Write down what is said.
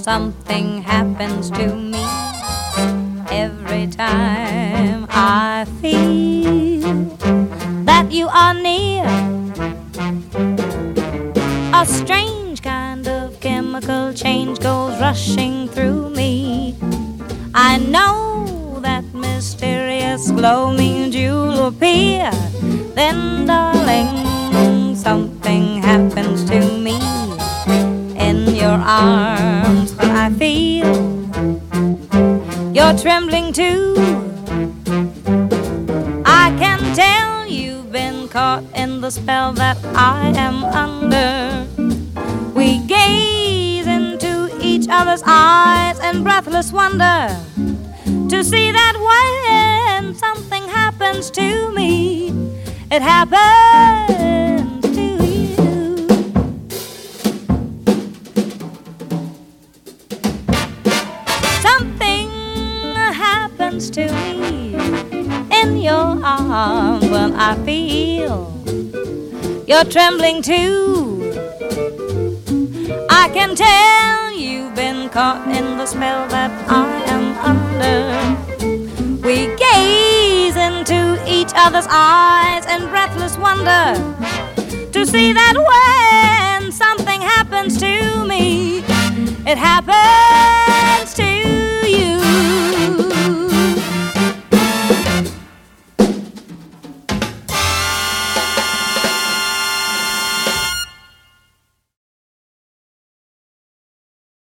something happens to me every time I feel that you are near. A strange kind of chemical change goes rushing through me. I know that mysterious glow means you'll appear. Then, darling, something happens to me in your arms when I feel you're trembling too. I can tell you've been caught in the spell that I am under. We gaze into each other's eyes in breathless wonder to see that when something happens to me, it happens to you. Something happens to me in your arms when I feel you're trembling too. I can tell you've been caught in the spell that I am under. We gaze into each other's eyes in breathless wonder to see that when something happens to me, it happens